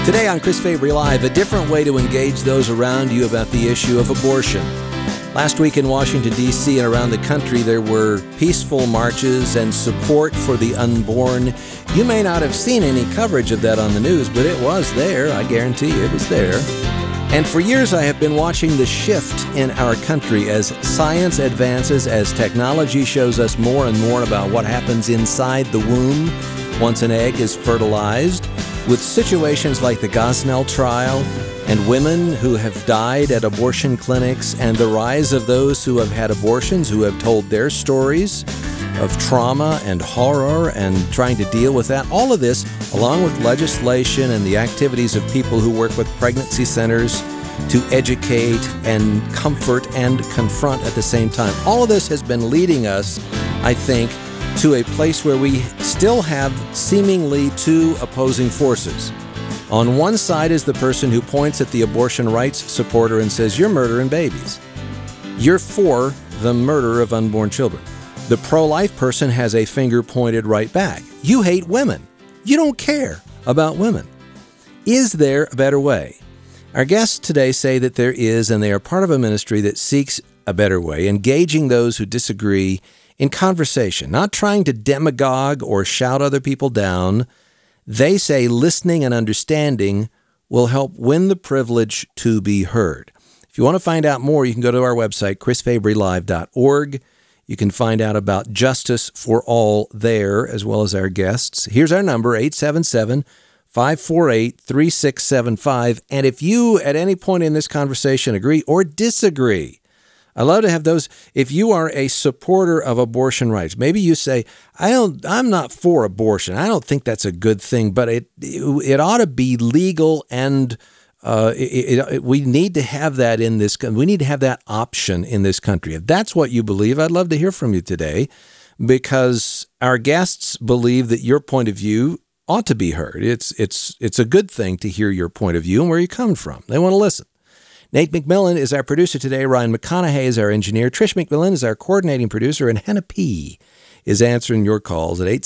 Today on Chris Fabry Live, a different way to engage those around you about the issue of abortion. Last week in Washington, D.C. and around the country, there were peaceful marches and support for the unborn. You may not have seen any coverage of that on the news, but it was there. I guarantee you it was there. And for years, I have been watching the shift in our country as science advances, as technology shows us more and more about what happens inside the womb once an egg is fertilized, with situations like the Gosnell trial and women who have died at abortion clinics and the rise of those who have had abortions, who have told their stories of trauma and horror and trying to deal with that. All of this, along with legislation and the activities of people who work with pregnancy centers to educate and comfort and confront at the same time. All of this has been leading us, I think, to a place where we still have seemingly two opposing forces. On one side is the person who points at the abortion rights supporter and says, "You're murdering babies. You're for the murder of unborn children." The pro-life person has a finger pointed right back. "You hate women. You don't care about women." Is there a better way? Our guests today say that there is, and they are part of a ministry that seeks a better way, engaging those who disagree in conversation, not trying to demagogue or shout other people down. They say listening and understanding will help win the privilege to be heard. If you want to find out more, you can go to our website, chrisfabrylive.org. You can find out about Justice for All there, as well as our guests. Here's our number, 877-548-3675. And if you, at any point in this conversation, agree or disagree, I love to have those. If you are a supporter of abortion rights, maybe you say, I'm not for abortion. I don't think that's a good thing, but it ought to be legal, and we need to have that in this. We need to have that option in this country. If that's what you believe, I'd love to hear from you today, because our guests believe that your point of view ought to be heard. It's a good thing to hear your point of view and where you come from. They want to listen. Nate McMillan is our producer today. Ryan McConaughey is our engineer. Trish McMillan is our coordinating producer. And Hannah P. is answering your calls at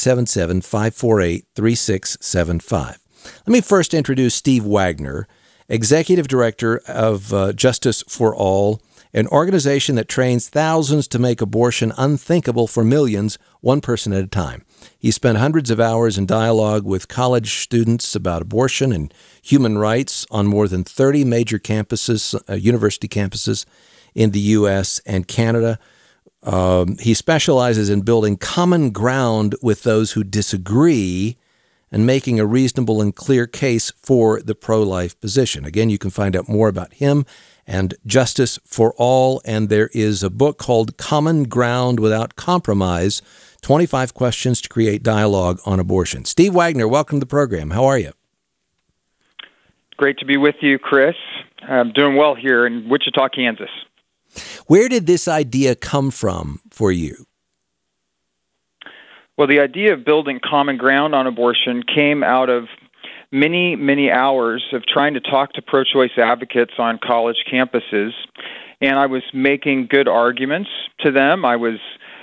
877-548-3675. Let me first introduce Steve Wagner, Executive Director of Justice for All, an organization that trains thousands to make abortion unthinkable for millions, one person at a time. He spent hundreds of hours in dialogue with college students about abortion and human rights on more than 30 major campuses, university campuses in the U.S. and Canada. He specializes in building common ground with those who disagree and making a reasonable and clear case for the pro-life position. Again, you can find out more about him and Justice for All, and there is a book called Common Ground Without Compromise, 25 Questions to Create Dialogue on Abortion. Steve Wagner, welcome to the program. How are you? Great to be with you, Chris. I'm doing well here in Wichita, Kansas. Where did this idea come from for you? Well, the idea of building common ground on abortion came out of many, many hours of trying to talk to pro-choice advocates on college campuses, and I was making good arguments to them. I was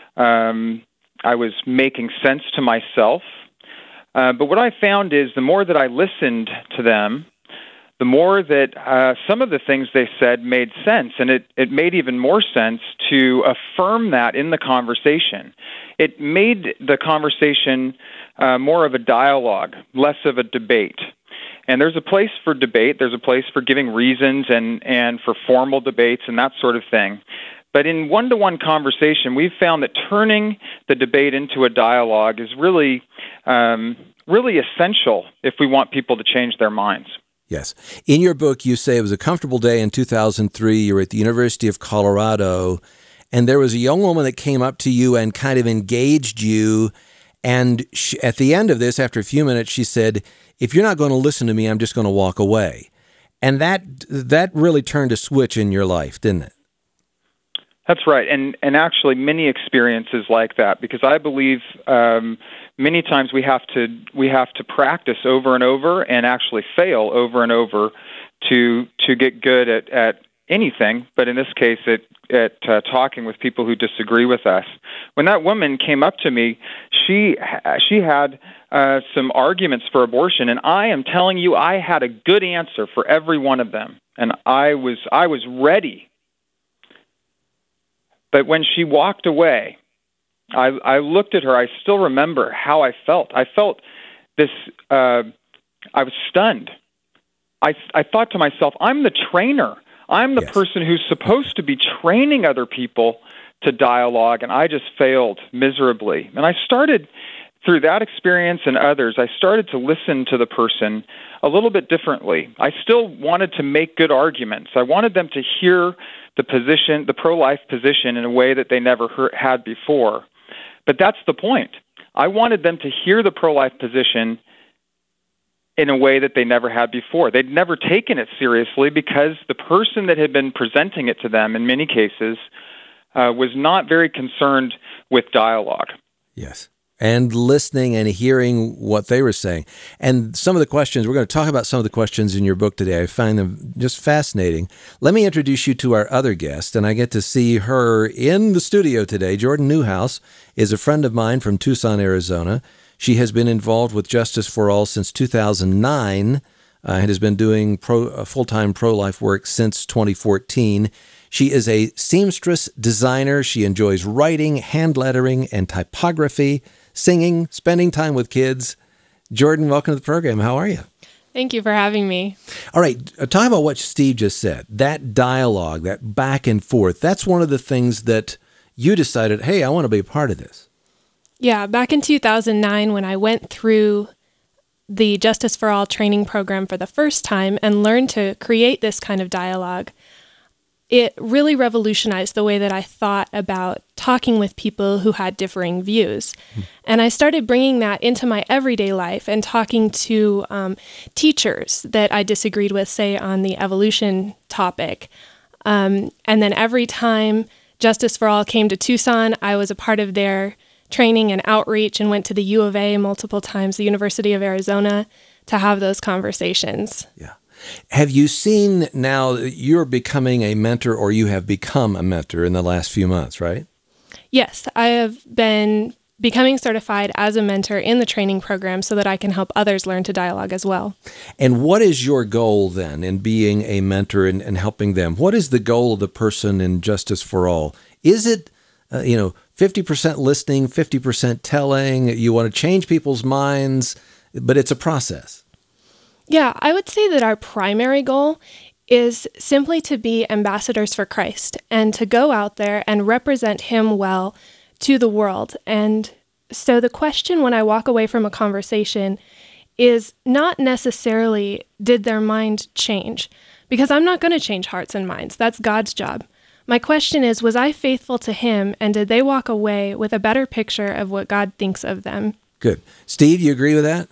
making sense to myself. But what I found is the more that I listened to them, the more that some of the things they said made sense, and it made even more sense to affirm that in the conversation. It made the conversation more of a dialogue, less of a debate. And there's a place for debate, there's a place for giving reasons and for formal debates and that sort of thing. But in one-to-one conversation, we've found that turning the debate into a dialogue is really essential if we want people to change their minds. Yes. In your book, you say it was a comfortable day in 2003. You were at the University of Colorado, and there was a young woman that came up to you and kind of engaged you. And at the end of this, after a few minutes, she said, "If you're not going to listen to me, I'm just going to walk away." And that really turned a switch in your life, didn't it? That's right, and actually many experiences like that, because I believe many times we have to practice over and over and actually fail over and over to get good at anything, but in this case, at talking with people who disagree with us. When that woman came up to me, she had some arguments for abortion, and I am telling you, I had a good answer for every one of them, and I was ready. But when she walked away, I looked at her. I still remember how I felt. I felt this. I was stunned. I thought to myself, I'm the trainer. I'm the person who's supposed to be training other people to dialogue, and I just failed miserably. And I started, through that experience and others, I started to listen to the person a little bit differently. I still wanted to make good arguments. I wanted them to hear the position, the pro-life position, in a way that they never had before. But that's the point. I wanted them to hear the pro-life position in a way that they never had before. They'd never taken it seriously because the person that had been presenting it to them, in many cases, was not very concerned with dialogue. Yes. And listening and hearing what they were saying. And some of the questions, we're going to talk about some of the questions in your book today. I find them just fascinating. Let me introduce you to our other guest, and I get to see her in the studio today. Jordan Newhouse is a friend of mine from Tucson, Arizona. She has been involved with Justice for All since 2009 and has been doing full-time pro-life work since 2014. She is a seamstress designer. She enjoys writing, hand lettering, and typography, singing, spending time with kids. Jordan, welcome to the program. How are you? Thank you for having me. All right, talk about what Steve just said. That dialogue, that back and forth, that's one of the things that you decided, hey, I want to be a part of this. Yeah, back in 2009, when I went through the Justice for All training program for the first time and learned to create this kind of dialogue, it really revolutionized the way that I thought about talking with people who had differing views. And I started bringing that into my everyday life and talking to teachers that I disagreed with, say, on the evolution topic. And then every time Justice for All came to Tucson, I was a part of their training and outreach and went to the U of A multiple times, the University of Arizona, to have those conversations. Yeah. Have you seen now you're becoming a mentor, or you have become a mentor in the last few months, right? Yes, I have been becoming certified as a mentor in the training program so that I can help others learn to dialogue as well. And what is your goal then in being a mentor and helping them? What is the goal of the person in Justice for All? Is it, 50% listening, 50% telling? You want to change people's minds, but it's a process. Yeah, I would say that our primary goal is simply to be ambassadors for Christ and to go out there and represent Him well to the world. And so the question when I walk away from a conversation is not necessarily, did their mind change? Because I'm not going to change hearts and minds. That's God's job. My question is, was I faithful to Him, and did they walk away with a better picture of what God thinks of them? Good. Steve, you agree with that?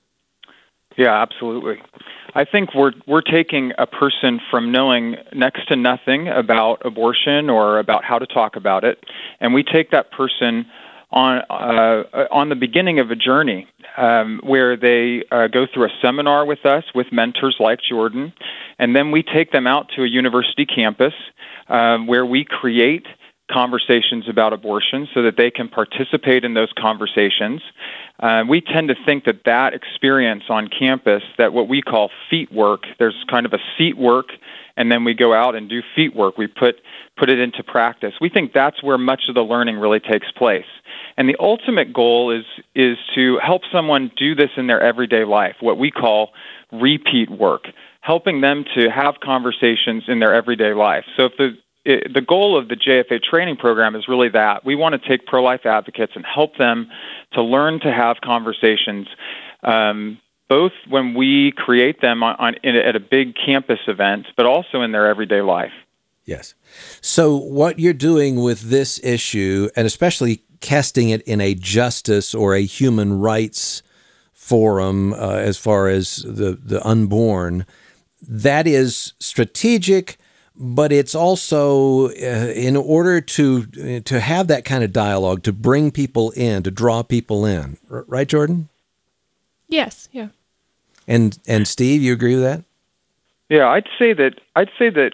Yeah, absolutely. I think we're taking a person from knowing next to nothing about abortion or about how to talk about it, and we take that person on the beginning of a journey where they go through a seminar with us, with mentors like Jordan, and then we take them out to a university campus where we create conversations about abortion so that they can participate in those conversations. We tend to think that experience on campus, that what we call feet work, there's kind of a seat work, and then we go out and do feet work. We put it into practice. We think that's where much of the learning really takes place. And the ultimate goal is to help someone do this in their everyday life, what we call repeat work, helping them to have conversations in their everyday life. So if the goal of the JFA training program is really that. We want to take pro-life advocates and help them to learn to have conversations, both when we create them at a big campus event, but also in their everyday life. Yes. So what you're doing with this issue, and especially casting it in a justice or a human rights forum as far as the unborn, that is strategic, but it's also in order to have that kind of dialogue, to bring people in, to draw people in. Right, Jordan? Yes, yeah. And Steve, you agree with that? Yeah, I'd say that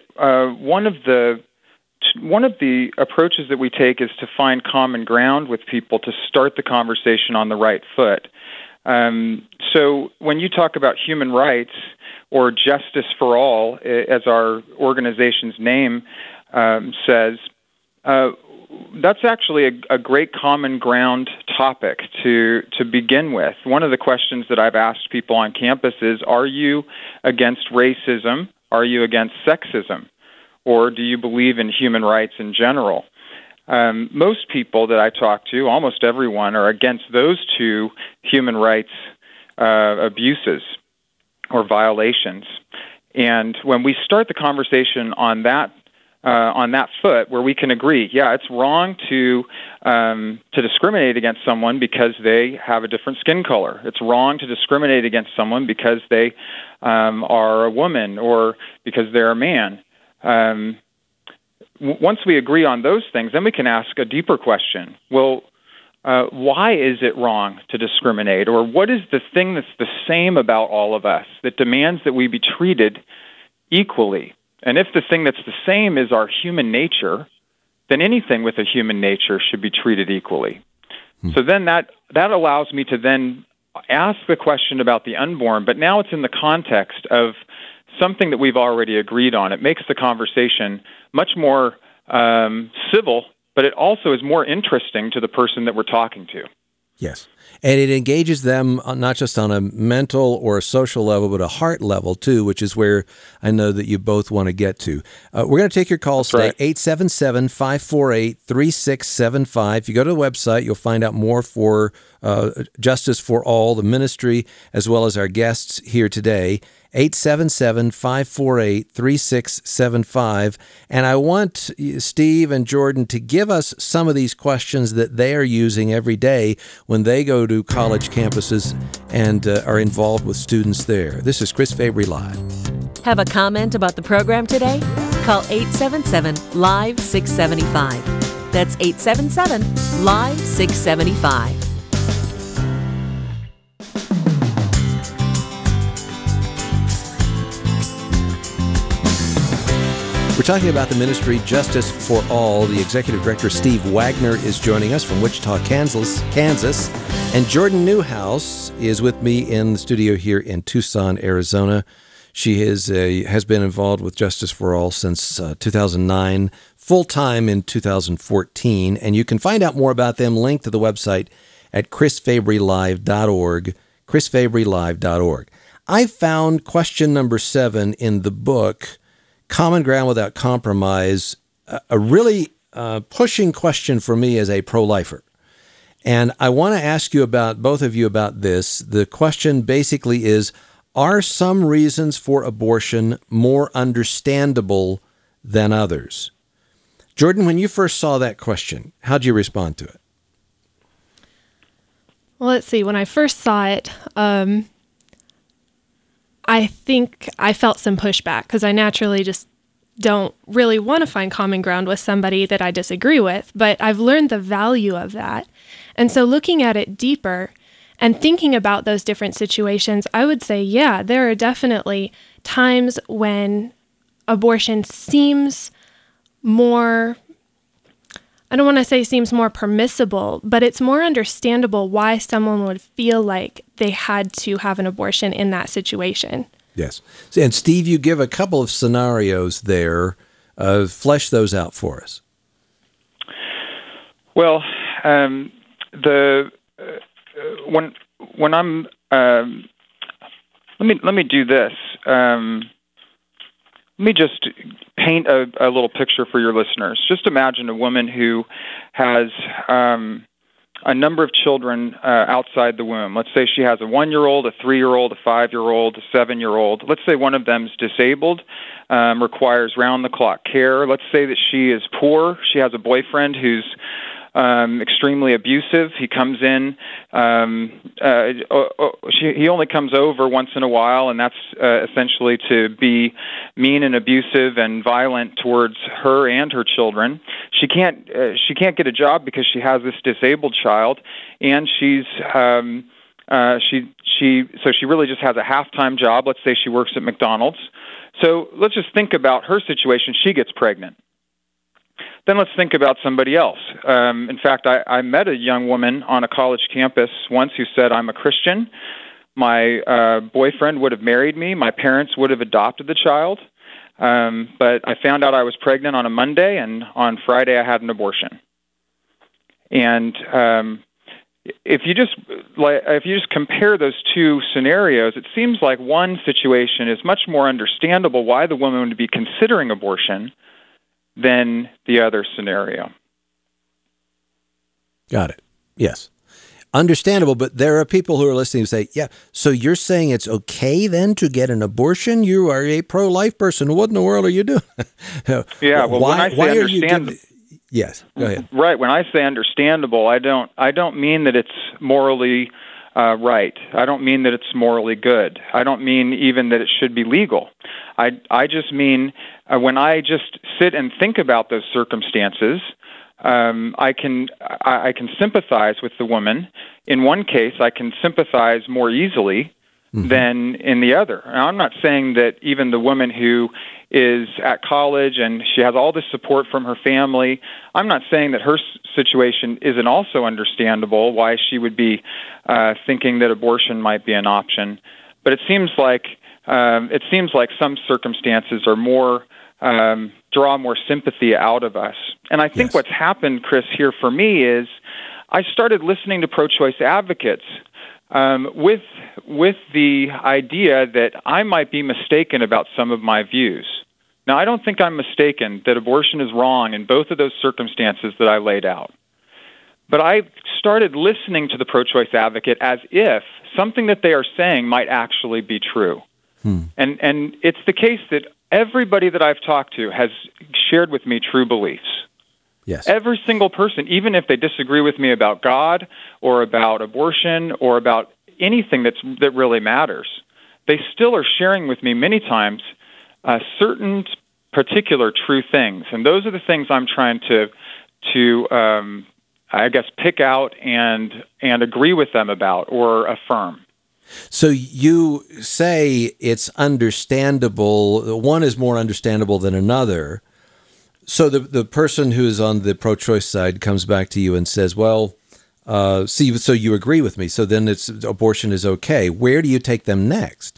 one of the approaches that we take is to find common ground with people to start the conversation on the right foot. So when you talk about human rights or justice for all, as our organization's name says, that's actually a great common ground topic to begin with. One of the questions that I've asked people on campus is, are you against racism? Are you against sexism? Or do you believe in human rights in general? Most people that I talk to, almost everyone, are against those two human rights abuses or violations. And when we start the conversation on that foot, where we can agree, yeah, it's wrong to discriminate against someone because they have a different skin color. It's wrong to discriminate against someone because they are a woman or because they're a man. Once we agree on those things, then we can ask a deeper question. Well, why is it wrong to discriminate? Or what is the thing that's the same about all of us that demands that we be treated equally? And if the thing that's the same is our human nature, then anything with a human nature should be treated equally. So then that allows me to then ask the question about the unborn, but now it's in the context of something that we've already agreed on. It makes the conversation much more civil, but it also is more interesting to the person that we're talking to. Yes. And it engages them not just on a mental or a social level, but a heart level, too, which is where I know that you both want to get to. We're going to take your calls today, 877-548-3675. If you go to the website, you'll find out more for Justice for All, the ministry, as well as our guests here today. 877-548-3675. And I want Steve and Jordan to give us some of these questions that they are using every day when they go to college campuses and are involved with students there. This is Chris Fabry Live. Have a comment about the program today? Call 877-LIVE-675. That's 877-LIVE-675. We're talking about the ministry Justice for All. The executive director, Steve Wagner, is joining us from Wichita, Kansas. And Jordan Newhouse is with me in the studio here in Tucson, Arizona. She has been involved with Justice for All since 2009, full-time in 2014. And you can find out more about them, linked to the website at chrisfabrylive.org, chrisfabrylive.org. I found question number 7 in the book, Common Ground Without Compromise, a really pushing question for me as a pro-lifer. And I want to ask you both of you about this. The question basically is, are some reasons for abortion more understandable than others? Jordan, when you first saw that question, how did you respond to it? Well, let's see. When I first saw it, I think I felt some pushback because I naturally just don't really want to find common ground with somebody that I disagree with, but I've learned the value of that. And so looking at it deeper and thinking about those different situations, I would say, yeah, there are definitely times when abortion seems more, I don't want to say seems more permissible, but it's more understandable why someone would feel like they had to have an abortion in that situation. Yes. And Steve, you give a couple of scenarios there. Flesh those out for us. Well, when I'm let me do this. Let me just paint a little picture for your listeners. Just imagine a woman who has a number of children outside the womb. Let's say she has a 1-year-old, a 3-year-old, a 5-year-old, a 7-year-old. Let's say one of them is disabled, requires round-the-clock care. Let's say that she is poor. She has a boyfriend who's extremely abusive. He comes in. He only comes over once in a while, and that's essentially to be mean and abusive and violent towards her and her children. She can't get a job because she has this disabled child, and she really just has a half-time job. Let's say she works at McDonald's. So let's just think about her situation. She gets pregnant. Then let's think about somebody else. In fact, I met a young woman on a college campus once who said, I'm a Christian. My boyfriend would have married me. My parents would have adopted the child. But I found out I was pregnant on a Monday, and on Friday I had an abortion. And if you just compare those two scenarios, it seems like one situation is much more understandable why the woman would be considering abortion than the other scenario. Got it. Yes. Understandable, but there are people who are listening who say, yeah, so you're saying it's okay then to get an abortion? You are a pro-life person. What in the world are you doing? Yeah, well, when I say understandable... Yes, go ahead. Right. When I say understandable, I don't mean that it's morally right. I don't mean that it's morally good. I don't mean even that it should be legal. I just mean when I just sit and think about those circumstances, I can sympathize with the woman. In one case, I can sympathize more easily than in the other. Now, I'm not saying that even the woman who is at college and she has all this support from her family, I'm not saying that her situation isn't also understandable, why she would be thinking that abortion might be an option. But it seems like some circumstances are more draw more sympathy out of us. And I think what's happened, Chris, here for me is I started listening to pro-choice advocates with the idea that I might be mistaken about some of my views. Now, I don't think I'm mistaken that abortion is wrong in both of those circumstances that I laid out. But I started listening to the pro-choice advocate as if something that they are saying might actually be true. And it's the case that everybody that I've talked to has shared with me true beliefs. Yes. Every single person, even if they disagree with me about God or about abortion or about anything that really matters, they still are sharing with me many times certain particular true things. And those are the things I'm trying to I guess, pick out and agree with them about or affirm. So you say it's understandable. One is more understandable than another. So the person who's on the pro-choice side comes back to you and says, well, so you agree with me. So then abortion is okay. Where do you take them next?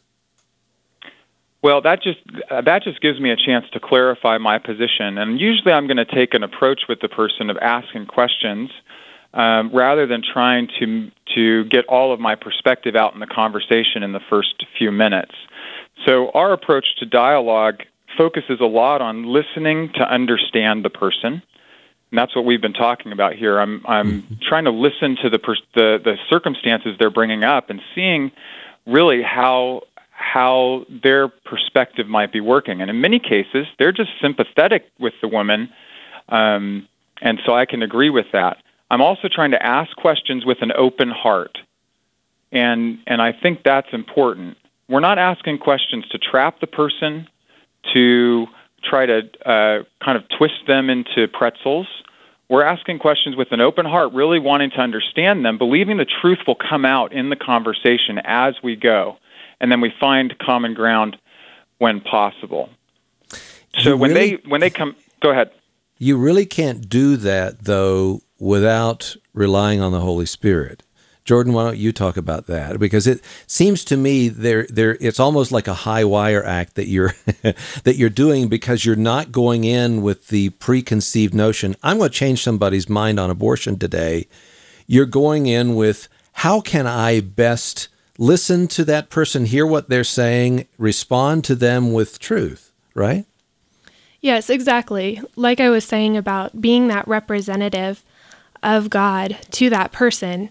Well, that just gives me a chance to clarify my position. And usually I'm going to take an approach with the person of asking questions rather than trying to get all of my perspective out in the conversation in the first few minutes. So our approach to dialogue focuses a lot on listening to understand the person. And that's what we've been talking about here. I'm trying to listen to the circumstances they're bringing up and seeing really how their perspective might be working. And in many cases, they're just sympathetic with the woman, and so I can agree with that. I'm also trying to ask questions with an open heart, and I think that's important. We're not asking questions to trap the person, to try to kind of twist them into pretzels. We're asking questions with an open heart, really wanting to understand them, believing the truth will come out in the conversation as we go. And then we find common ground when possible. So when they come, go ahead. You really can't do that, though, without relying on the Holy Spirit. Jordan, why don't you talk about that? Because it seems to me it's almost like a high wire act that you're doing, because you're not going in with the preconceived notion, I'm going to change somebody's mind on abortion today. You're going in with, how can I best listen to that person, hear what they're saying, respond to them with truth, right? Yes, exactly. Like I was saying about being that representative of God to that person,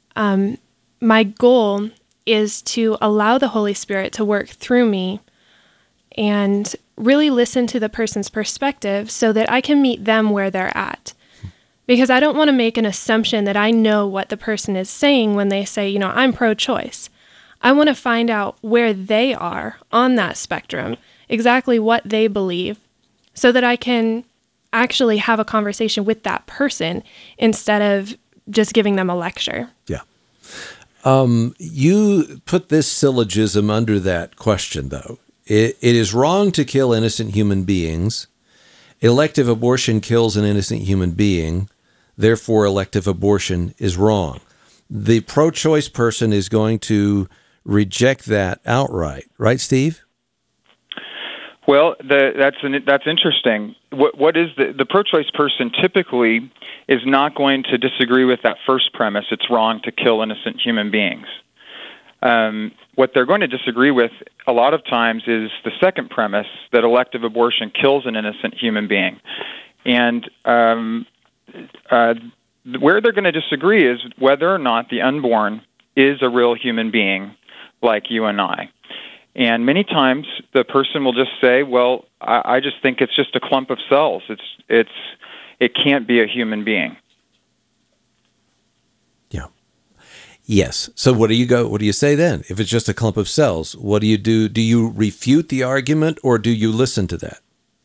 my goal is to allow the Holy Spirit to work through me and really listen to the person's perspective so that I can meet them where they're at. Because I don't want to make an assumption that I know what the person is saying when they say, I'm pro-choice. I want to find out where they are on that spectrum, exactly what they believe, so that I can actually have a conversation with that person instead of just giving them a lecture. Yeah. You put this syllogism under that question, though. It is wrong to kill innocent human beings. Elective abortion kills an innocent human being. Therefore, elective abortion is wrong. The pro-choice person is going to reject that outright. Right, Steve? Well, that's interesting. What is the pro-choice person typically is not going to disagree with that first premise. It's wrong to kill innocent human beings. What they're going to disagree with a lot of times is the second premise, that elective abortion kills an innocent human being. And where they're going to disagree is whether or not the unborn is a real human being like you and I. And many times the person will just say, well, I just think it's just a clump of cells. It can't be a human being. Yeah. Yes. So what do you say then? If it's just a clump of cells, what do you do? Do you refute the argument, or do you listen to that?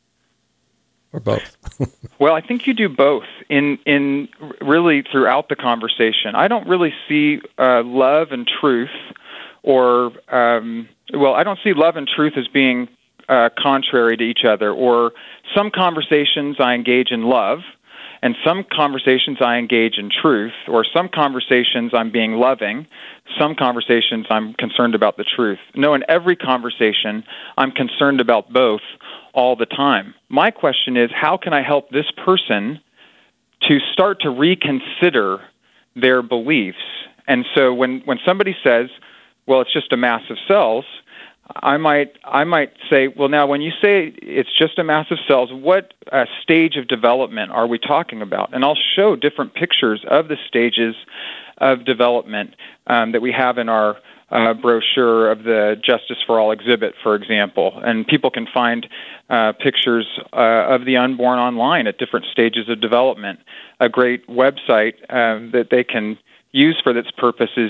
Or both? Well, I think you do both in really throughout the conversation. I don't really see love and truth, or I don't see love and truth as being contrary to each other. Or some conversations I engage in love, and some conversations I engage in truth, or some conversations I'm being loving, some conversations I'm concerned about the truth. No, in every conversation, I'm concerned about both all the time. My question is, how can I help this person to start to reconsider their beliefs? And so when somebody says, well, it's just a mass of cells, I might say, well, now when you say it's just a mass of cells, what stage of development are we talking about? And I'll show different pictures of the stages of development that we have in our brochure of the Justice for All exhibit, for example. And people can find pictures of the unborn online at different stages of development. A great website that they can use for this purpose is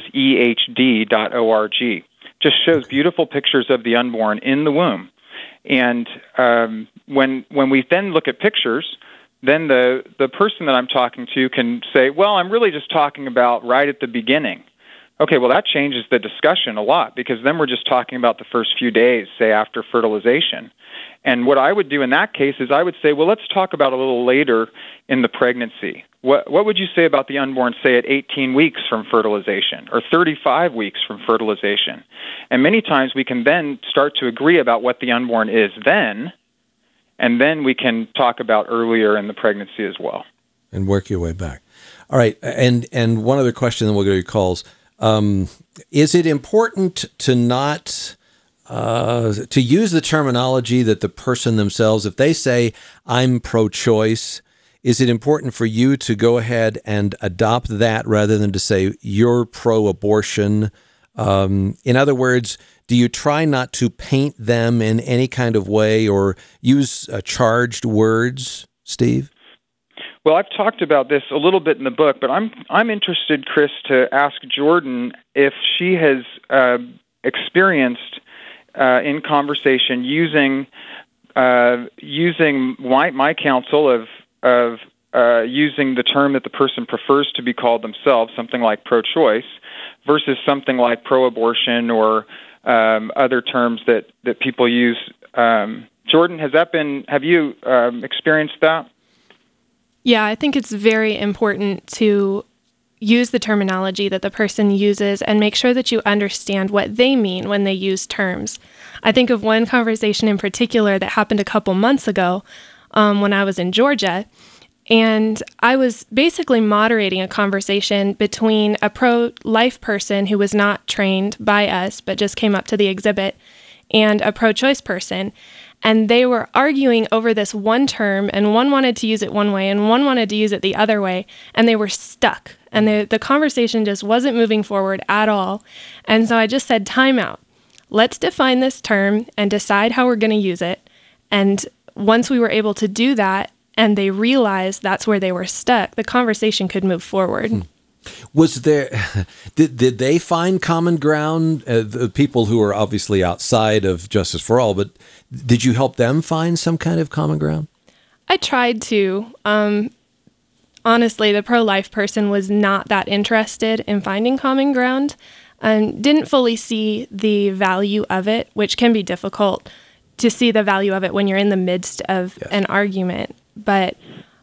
ehd.org. Just shows beautiful pictures of the unborn in the womb. And when we then look at pictures, then the person that I'm talking to can say, well, I'm really just talking about right at the beginning. Okay, well, that changes the discussion a lot, because then we're just talking about the first few days, say, after fertilization. And what I would do in that case is I would say, well, let's talk about a little later in the pregnancy. What would you say about the unborn, say, at 18 weeks from fertilization, or 35 weeks from fertilization? And many times we can then start to agree about what the unborn is then, and then we can talk about earlier in the pregnancy as well. And work your way back. All right, and one other question, then we'll go to your calls. Is it important to not to use the terminology that the person themselves, if they say, I'm pro-choice, is it important for you to go ahead and adopt that rather than to say you're pro-abortion? In other words, do you try not to paint them in any kind of way or use charged words, Steve? Well, I've talked about this a little bit in the book, but I'm interested, Chris, to ask Jordan if she has experienced in conversation using my counsel of using the term that the person prefers to be called themselves, something like pro-choice, versus something like pro-abortion or other terms that people use. Jordan, have you experienced that? Yeah, I think it's very important to use the terminology that the person uses and make sure that you understand what they mean when they use terms. I think of one conversation in particular that happened a couple months ago when I was in Georgia, and I was basically moderating a conversation between a pro-life person who was not trained by us but just came up to the exhibit and a pro-choice person. And they were arguing over this one term, and one wanted to use it one way, and one wanted to use it the other way, and they were stuck. And the conversation just wasn't moving forward at all. And so I just said, time out. Let's define this term and decide how we're going to use it. And once we were able to do that, and they realized that's where they were stuck, the conversation could move forward. Was there? Did they find common ground? The people who are obviously outside of Justice for All, but did you help them find some kind of common ground? I tried to. Honestly, the pro-life person was not that interested in finding common ground and didn't fully see the value of it, which can be difficult to see the value of it when you're in the midst of an argument. But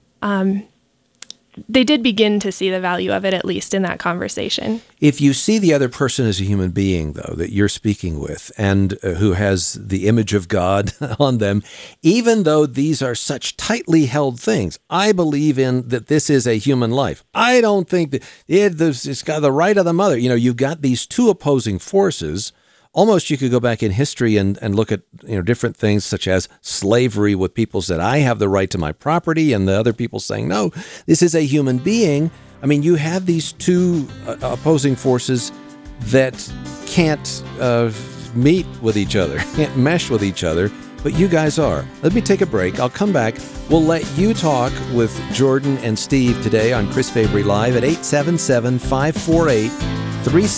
they did begin to see the value of it, at least in that conversation. If you see the other person as a human being, though, that you're speaking with and who has the image of God on them, even though these are such tightly held things, I believe in that this is a human life. I don't think that it's got the right of the mother. You've got these two opposing forces. Almost you could go back in history and look at different things such as slavery, with people said, I have the right to my property, and the other people saying, no, this is a human being. I mean, you have these two opposing forces that can't meet with each other, can't mesh with each other, but you guys are. Let me take a break. I'll come back. We'll let you talk with Jordan and Steve today on Chris Fabry Live at 877-548-3675,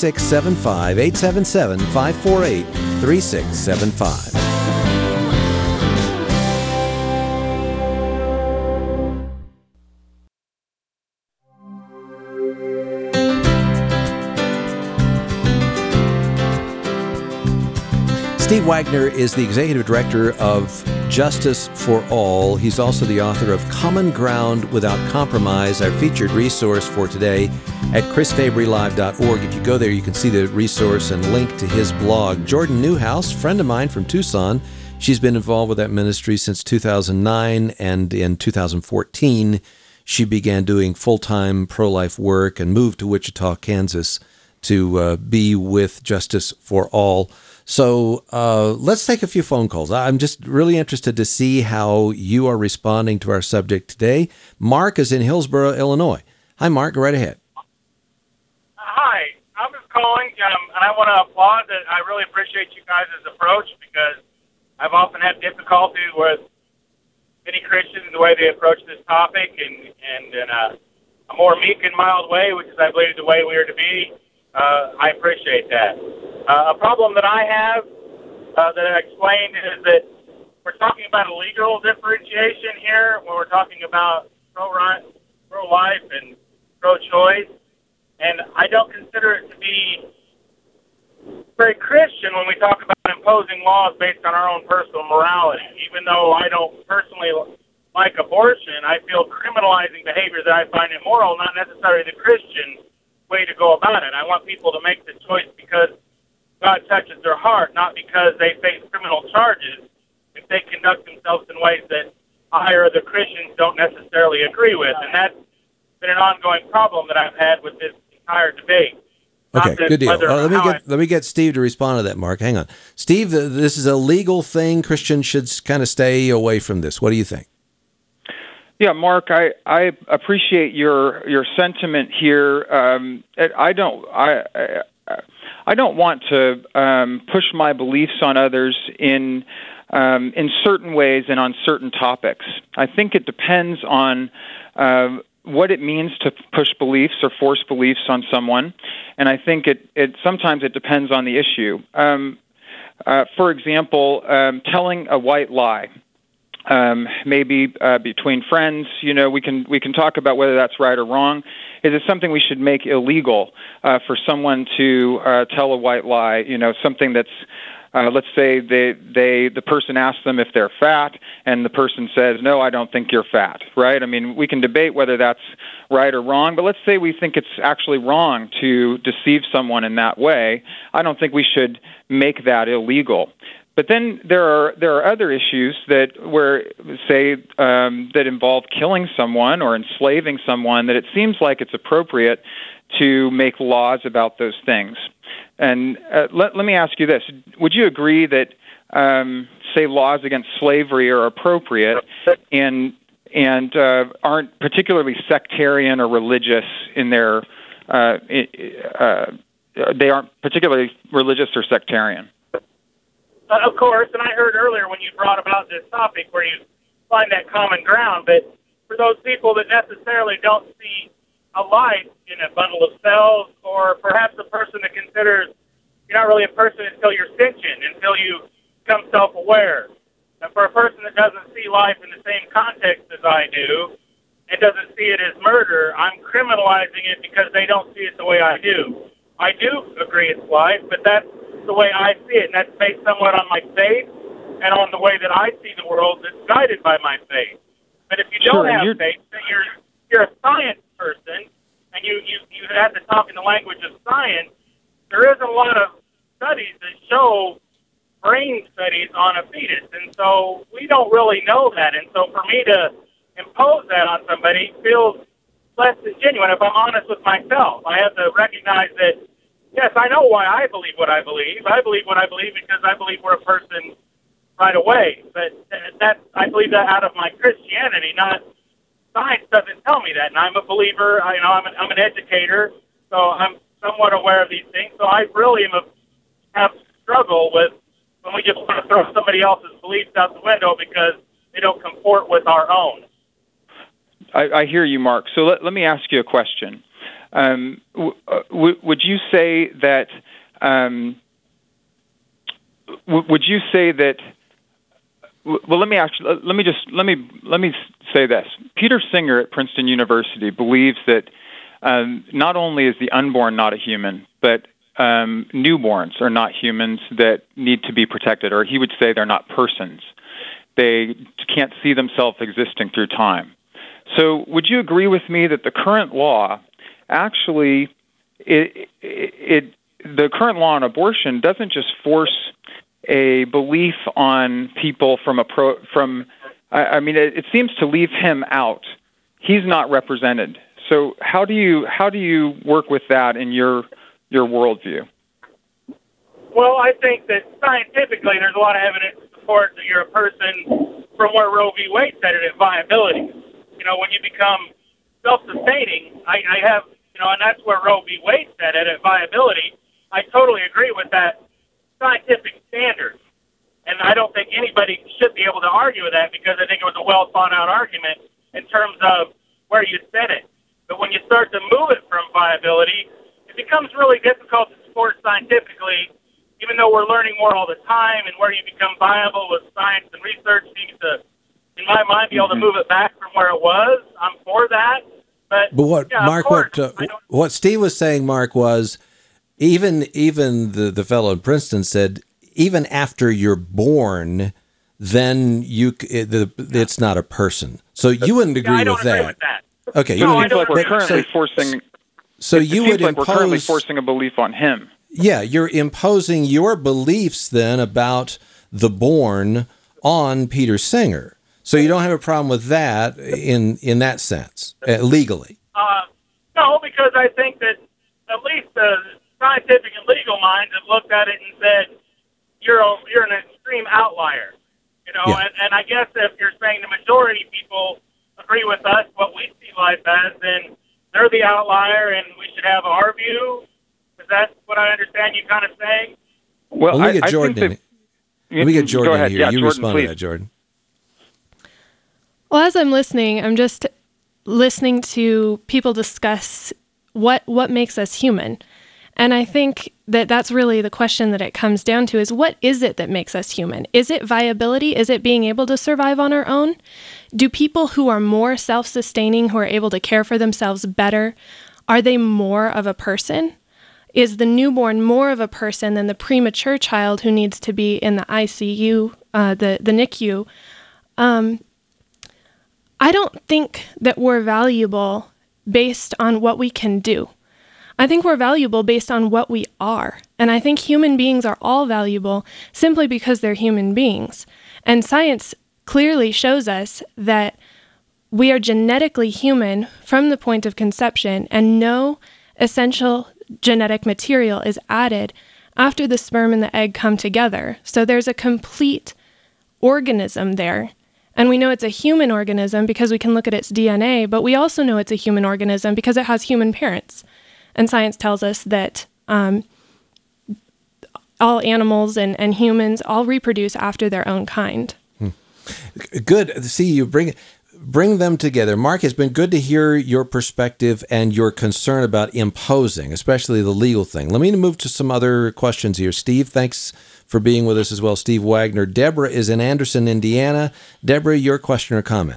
877-548-3675. Steve Wagner is the executive director of Justice for All. He's also the author of Common Ground Without Compromise, our featured resource for today at chrisfabrylive.org. If you go there, you can see the resource and link to his blog. Jordan Newhouse, friend of mine from Tucson, she's been involved with that ministry since 2009, and in 2014, she began doing full-time pro-life work and moved to Wichita, Kansas to be with Justice for All. So let's take a few phone calls. I'm just really interested to see how you are responding to our subject today. Mark is in Hillsboro, Illinois. Hi, Mark. Go right ahead. Hi. I'm just calling, and I want to applaud that. I really appreciate you guys' approach, because I've often had difficulty with many Christians, the way they approach this topic, and in a more meek and mild way, which is, I believe, the way we are to be. I appreciate that. A problem that I have that I explained is that we're talking about a legal differentiation here when we're talking about pro-life and pro-choice, and I don't consider it to be very Christian when we talk about imposing laws based on our own personal morality. Even though I don't personally like abortion, I feel criminalizing behavior that I find immoral, not necessarily the Christian way to go about it. I want people to make the choice because God touches their heart, not because they face criminal charges if they conduct themselves in ways that I or the Christians don't necessarily agree with. And that's been an ongoing problem that I've had with this entire debate. Okay, good deal. Let me get Steve to respond to that, Mark. Hang on. Steve, this is a legal thing. Christians should kind of stay away from this. What do you think? Yeah, Mark, I appreciate your sentiment here. I don't want to push my beliefs on others in certain ways and on certain topics. I think it depends on what it means to push beliefs or force beliefs on someone, and I think it sometimes it depends on the issue. For example, telling a white lie. Maybe between friends, we can talk about whether that's right or wrong. Is it something we should make illegal for someone to tell a white lie? Something that's, let's say the person asks them if they're fat, and the person says, "No, I don't think you're fat." Right? I mean, we can debate whether that's right or wrong, but let's say we think it's actually wrong to deceive someone in that way. I don't think we should make that illegal. But then there are other issues that involve killing someone or enslaving someone, that it seems like it's appropriate to make laws about those things. And let me ask you this: would you agree that say laws against slavery are appropriate and aren't particularly sectarian or religious in their they aren't particularly religious or sectarian? Of course, and I heard earlier when you brought about this topic where you find that common ground, but for those people that necessarily don't see a light in a bundle of cells, or perhaps a person that considers you're not really a person until you're sentient, until you become self-aware. And for a person that doesn't see life in the same context as I do, and doesn't see it as murder, I'm criminalizing it because they don't see it the way I do. I do agree it's life, but that's the way I see it, and that's based somewhat on my faith and on the way that I see the world that's guided by my faith. But if you don't have faith, then you're a science person, and you have to talk in the language of science. There is a lot of studies that show brain studies on a fetus, and so we don't really know that. And so for me to impose that on somebody feels less than genuine. If I'm honest with myself, I have to recognize that, yes, I know why I believe what I believe. I believe what I believe because I believe we're a person right away. But I believe that out of my Christianity, not science doesn't tell me that. And I'm a believer. I'm an educator, so I'm somewhat aware of these things. So I really have struggle with when we just want to throw somebody else's beliefs out the window because they don't comport with our own. I hear you, Mark. So let me ask you a question. Would you say that? Would you say that? Well, let me say this. Peter Singer at Princeton University believes that not only is the unborn not a human, but newborns are not humans that need to be protected, or he would say they're not persons. They can't see themselves existing through time. So would you agree with me that the current law actually, the current law on abortion doesn't just force a belief on people it seems to leave him out. He's not represented. So how do you work with that in your worldview? Well, I think that scientifically there's a lot of evidence to support that you're a person from where Roe v. Wade said it at viability. When you become self-sustaining, I have, and that's where Roe v. Wade said it at viability. I totally agree with that scientific standard. And I don't think anybody should be able to argue with that because I think it was a well-thought-out argument in terms of where you said it. But when you start to move it from viability, it becomes really difficult to support scientifically, even though we're learning more all the time, and where you become viable with science and research seems to, in my mind, be able to move it back from where it was. I'm for that. But what, yeah, Mark, what Steve was saying, Mark, was even the fellow in Princeton said, even after you're born, then it's not a person. So you wouldn't agree I don't with agree that. with that. Okay, So it seems like we're currently forcing. So you would impose. We're currently forcing a belief on him. Yeah, you're imposing your beliefs then about the born on Peter Singer. So you don't have a problem with that in that sense, legally. No, because I think that at least the scientific and legal minds have looked at it and said you're an extreme outlier. Yeah. And I guess if you're saying the majority of people agree with us, what we see life as, then they're the outlier, and we should have our view. Is that what I understand you kind of saying? Well, let me get Jordan in. Let me get Jordan in here. Yeah, you Jordan, respond please. to that, Jordan. Well, as I'm listening, I'm just listening to people discuss what makes us human. And I think that that's really the question that it comes down to is, what is it that makes us human? Is it viability? Is it being able to survive on our own? Do people who are more self-sustaining, who are able to care for themselves better, are they more of a person? Is the newborn more of a person than the premature child who needs to be in the ICU, the NICU? I don't think that we're valuable based on what we can do. I think we're valuable based on what we are. And I think human beings are all valuable simply because they're human beings. And science clearly shows us that we are genetically human from the point of conception, and no essential genetic material is added after the sperm and the egg come together. So there's a complete organism there. And we know it's a human organism because we can look at its DNA, but we also know it's a human organism because it has human parents. And science tells us that all animals and humans all reproduce after their own kind. Good. See, you bring them together. Mark, it's been good to hear your perspective and your concern about imposing, especially the legal thing. Let me move to some other questions here. Steve, thanks for being with us as well. Steve Wagner. Deborah is in Anderson, Indiana. Deborah, your question or comment?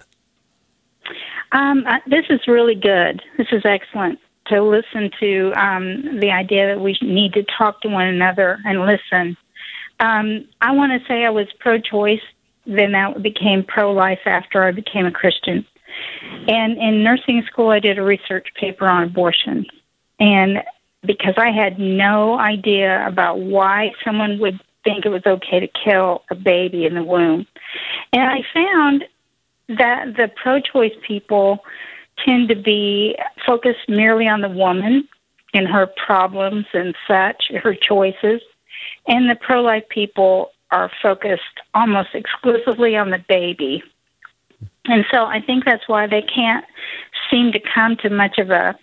This is really good. This is excellent to listen to the idea that we need to talk to one another and listen. I want to say I was pro-choice, then that became pro-life after I became a Christian. And in nursing school, I did a research paper on abortion. And because I had no idea about why someone would think it was okay to kill a baby in the womb. And I found that the pro-choice people tend to be focused merely on the woman and her problems and such, her choices. And the pro-life people are focused almost exclusively on the baby. And so I think that's why they can't seem to come to much of a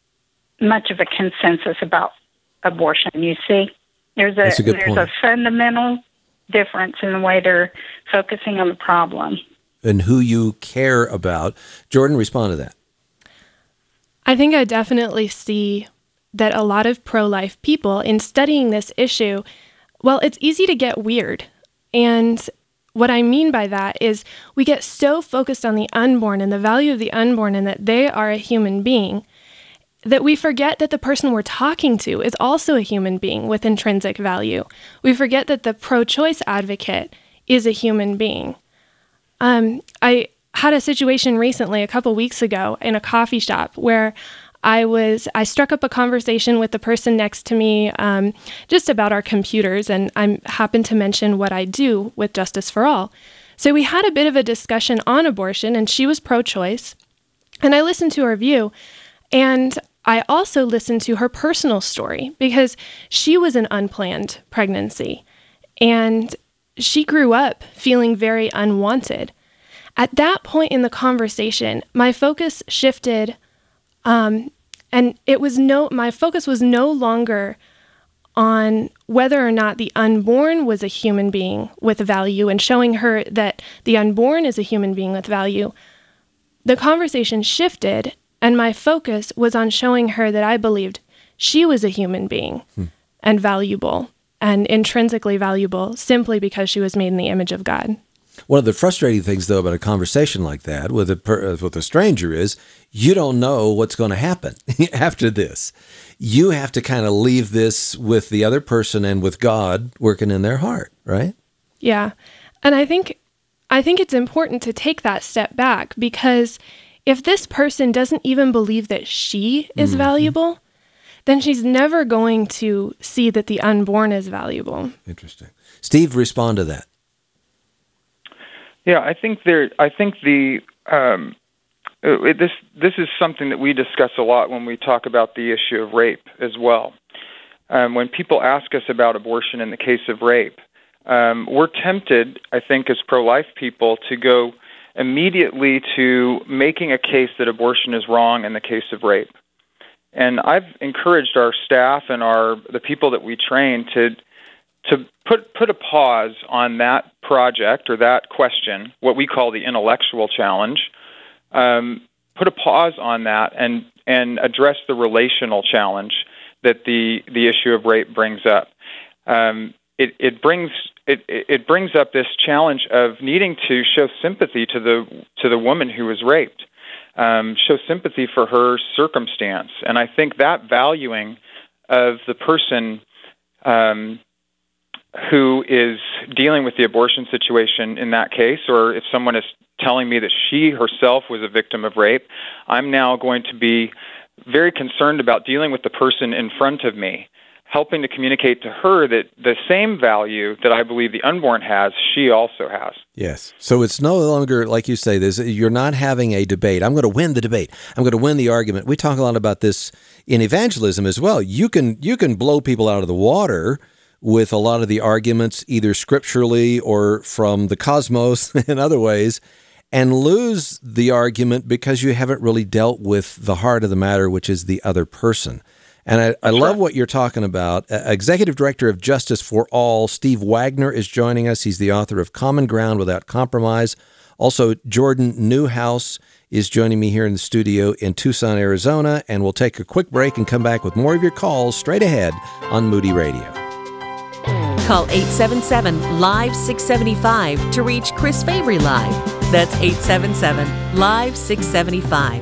consensus about abortion. You see, there's a fundamental difference in the way they're focusing on the problem. And who you care about. Jordan, respond to that. I think I definitely see that a lot of pro-life people, in studying this issue, well, it's easy to get weird. And what I mean by that is we get so focused on the unborn and the value of the unborn and that they are a human being that we forget that the person we're talking to is also a human being with intrinsic value. We forget that the pro-choice advocate is a human being. I had a situation recently, a couple weeks ago, in a coffee shop where I struck up a conversation with the person next to me just about our computers, and I happened to mention what I do with Justice for All. So we had a bit of a discussion on abortion, and she was pro-choice, and I listened to her view, and I also listened to her personal story because she was an unplanned pregnancy, and she grew up feeling very unwanted. At that point in the conversation, my focus shifted, and my focus was no longer on whether or not the unborn was a human being with value and showing her that the unborn is a human being with value. The conversation shifted, and my focus was on showing her that I believed she was a human being and valuable and intrinsically valuable simply because she was made in the image of God. One of the frustrating things, though, about a conversation like that with a stranger is you don't know what's going to happen after this. You have to kind of leave this with the other person and with God working in their heart, right? Yeah. And I think it's important to take that step back, because if this person doesn't even believe that she is valuable, then she's never going to see that the unborn is valuable. Interesting. Steve, respond to that. Yeah, I think this is something that we discuss a lot when we talk about the issue of rape as well. When people ask us about abortion in the case of rape, we're tempted, I think, as pro-life people, to go immediately to making a case that abortion is wrong in the case of rape. And I've encouraged our staff and the people that we train to put a pause on that project or that question, what we call the intellectual challenge, put a pause on that and address the relational challenge that the issue of rape brings up. It brings up this challenge of needing to show sympathy to the woman who was raped, show sympathy for her circumstance, and I think that valuing of the person who is dealing with the abortion situation in that case, or if someone is telling me that she herself was a victim of rape, I'm now going to be very concerned about dealing with the person in front of me, helping to communicate to her that the same value that I believe the unborn has, she also has. Yes. So it's no longer, like you say, you're not having a debate. I'm going to win the debate. I'm going to win the argument. We talk a lot about this in evangelism as well. You can blow people out of the water with a lot of the arguments, either scripturally or from the cosmos in other ways, and lose the argument because you haven't really dealt with the heart of the matter, which is the other person. And I love what you're talking about. Executive Director of Justice for All, Steve Wagner, is joining us. He's the author of Common Ground Without Compromise. Also, Jordan Newhouse is joining me here in the studio in Tucson, Arizona, and we'll take a quick break and come back with more of your calls straight ahead on Moody Radio. Call 877-LIVE-675 to reach Chris Fabry Live. That's 877-LIVE-675.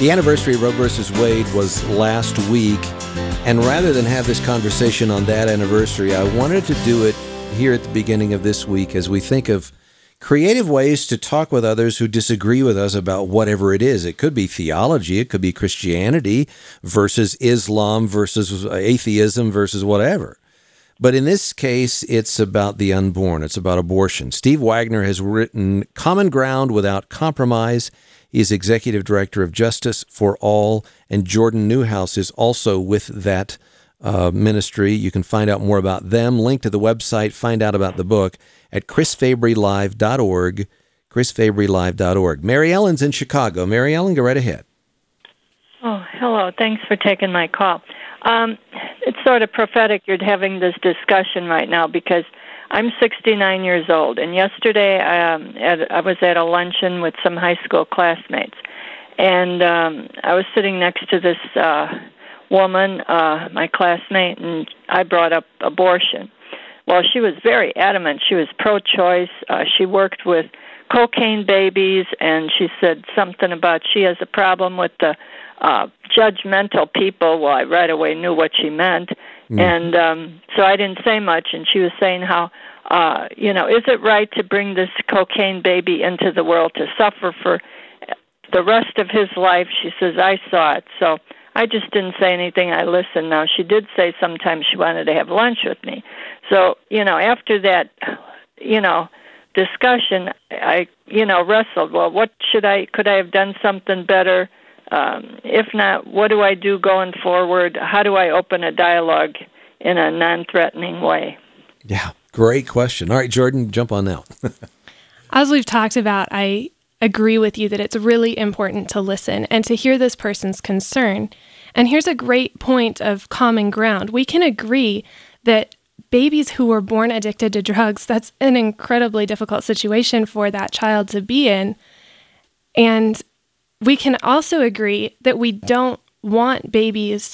The anniversary of Roe versus Wade was last week, and rather than have this conversation on that anniversary, I wanted to do it here at the beginning of this week as we think of creative ways to talk with others who disagree with us about whatever it is. It could be theology, it could be Christianity versus Islam versus atheism versus whatever. But in this case, it's about the unborn. It's about abortion. Steve Wagner has written Common Ground Without Compromise. He's executive director of Justice for All, and Jordan Newhouse is also with that ministry. You can find out more about them, link to the website, find out about the book at chrisfabrylive.org, chrisfabrylive.org. Mary Ellen's in Chicago. Mary Ellen, go right ahead. Oh, hello. Thanks for taking my call. It's sort of prophetic you're having this discussion right now because I'm 69 years old, and yesterday I was at a luncheon with some high school classmates, and I was sitting next to this woman, my classmate, and I brought up abortion. Well, she was very adamant. She was pro-choice. She worked with cocaine babies, and she said something about she has a problem with the judgmental people. Well, I right away knew what she meant. And so I didn't say much, and she was saying how, is it right to bring this cocaine baby into the world to suffer for the rest of his life? She says, I saw it. So I just didn't say anything. I listened. Now, she did say sometimes she wanted to have lunch with me. So, after that, discussion, I, wrestled. Well, could I have done something better? If not, what do I do going forward? How do I open a dialogue in a non-threatening way? Yeah, great question. All right, Jordan, jump on now. As we've talked about, I agree with you that it's really important to listen and to hear this person's concern. And here's a great point of common ground. We can agree that babies who were born addicted to drugs, that's an incredibly difficult situation for that child to be in. And we can also agree that we don't want babies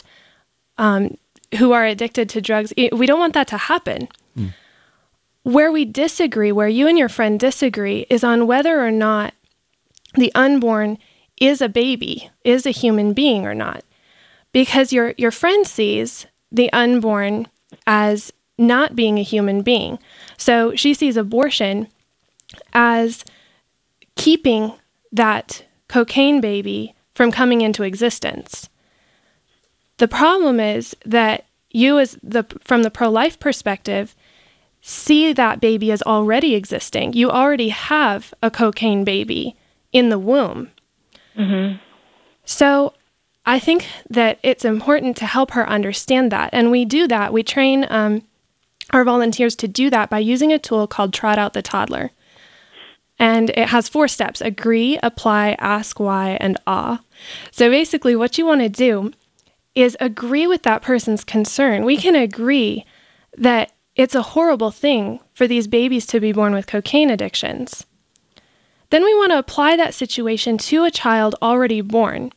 who are addicted to drugs, we don't want that to happen. Where we disagree, where you and your friend disagree, is on whether or not the unborn is a baby, is a human being or not. Because your friend sees the unborn as not being a human being. So she sees abortion as keeping that cocaine baby from coming into existence. The problem is that you, from the pro-life perspective, see that baby as already existing. You already have a cocaine baby in the womb. Mm-hmm. So I think that it's important to help her understand that. And we do that. We train our volunteers to do that by using a tool called Trot Out the Toddler. And it has 4 steps: agree, apply, ask why, and awe. So basically what you want to do is agree with that person's concern. We can agree that it's a horrible thing for these babies to be born with cocaine addictions. Then we want to apply that situation to a child already born.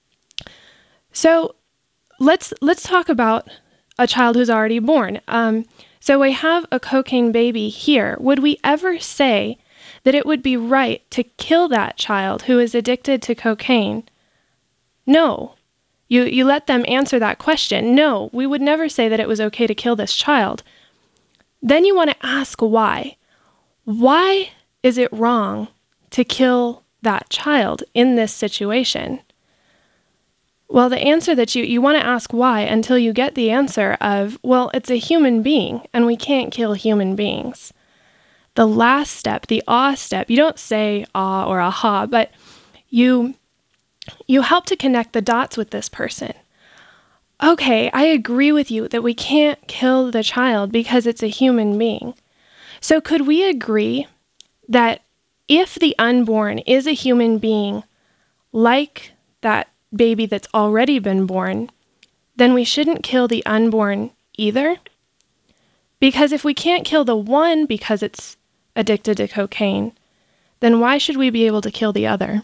So let's talk about a child who's already born. So we have a cocaine baby here. Would we ever say that it would be right to kill that child who is addicted to cocaine? No. You let them answer that question. No, we would never say that it was okay to kill this child. Then you want to ask why. Why is it wrong to kill that child in this situation? Well, the answer that you want to ask why until you get the answer of, well, it's a human being and we can't kill human beings. The last step, the awe step, you don't say awe or aha, but you help to connect the dots with this person. Okay, I agree with you that we can't kill the child because it's a human being. So could we agree that if the unborn is a human being like that baby that's already been born, then we shouldn't kill the unborn either? Because if we can't kill the one because it's addicted to cocaine, then why should we be able to kill the other?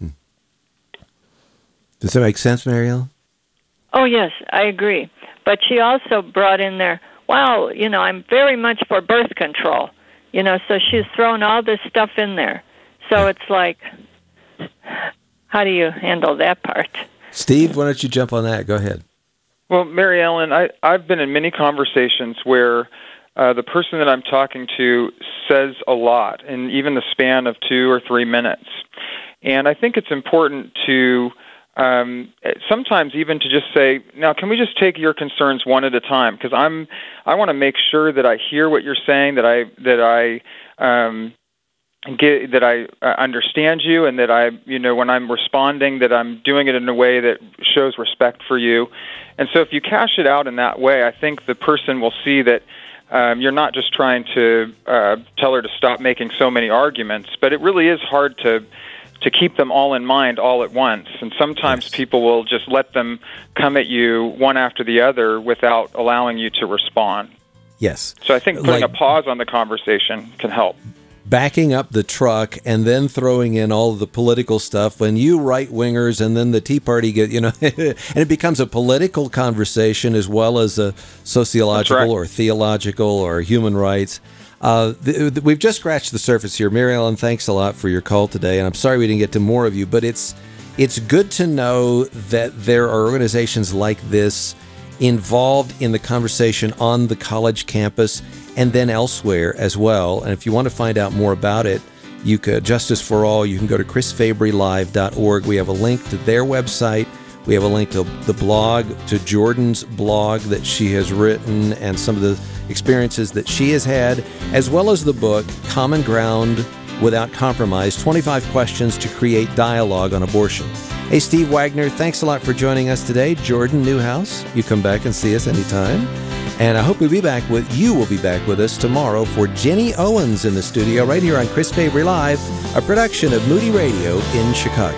Does that make sense, Marielle? Oh, yes, I agree. But she also brought in there, well, I'm very much for birth control. So she's thrown all this stuff in there. So it's like, how do you handle that part? Steve, why don't you jump on that? Go ahead. Well, Mary Ellen, I've been in many conversations where the person that I'm talking to says a lot in even the span of 2 or 3 minutes. And I think it's important to sometimes even to just say, now, can we just take your concerns one at a time? Because I want to make sure that I hear what you're saying, that I understand you, and that I, when I'm responding, that I'm doing it in a way that shows respect for you. And so if you cash it out in that way, I think the person will see that you're not just trying to tell her to stop making so many arguments, but it really is hard to keep them all in mind all at once. And sometimes people will just let them come at you one after the other without allowing you to respond. Yes. So I think putting a pause on the conversation can help. Backing up the truck and then throwing in all of the political stuff when you right-wingers and then the Tea Party get, and it becomes a political conversation as well as a sociological or theological or human rights. We've just scratched the surface here. Mary Ellen, thanks a lot for your call today, and I'm sorry we didn't get to more of you, but it's good to know that there are organizations like this involved in the conversation on the college campus and then elsewhere as well. And if you want to find out more about it, you could Justice for All. You can go to chrisfabrylive.org. We have a link to their website. We have a link to the blog, to Jordan's blog that she has written and some of the experiences that she has had, as well as the book, Common Ground Without Compromise, 25 Questions to Create Dialogue on Abortion. Hey, Steve Wagner, thanks a lot for joining us today. Jordan Newhouse, you come back and see us anytime. And I hope you will be back with us tomorrow for Jenny Owens in the studio right here on Chris Fabry Live, a production of Moody Radio in Chicago.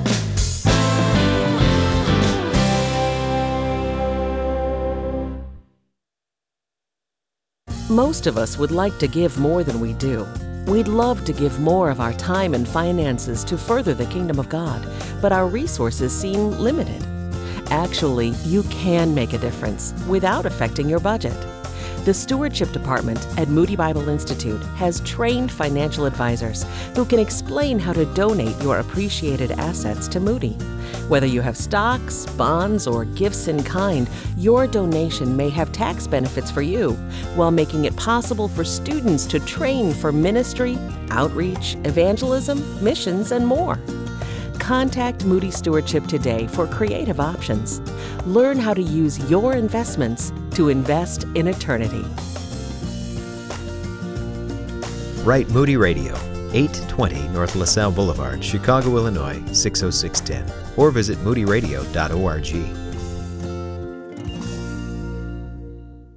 Most of us would like to give more than we do. We'd love to give more of our time and finances to further the kingdom of God, but our resources seem limited. Actually, you can make a difference without affecting your budget. The Stewardship Department at Moody Bible Institute has trained financial advisors who can explain how to donate your appreciated assets to Moody. Whether you have stocks, bonds, or gifts in kind, your donation may have tax benefits for you, while making it possible for students to train for ministry, outreach, evangelism, missions, and more. Contact Moody Stewardship today for creative options. Learn how to use your investments to invest in eternity. Write Moody Radio, 820 North LaSalle Boulevard, Chicago, Illinois, 60610, or visit moodyradio.org.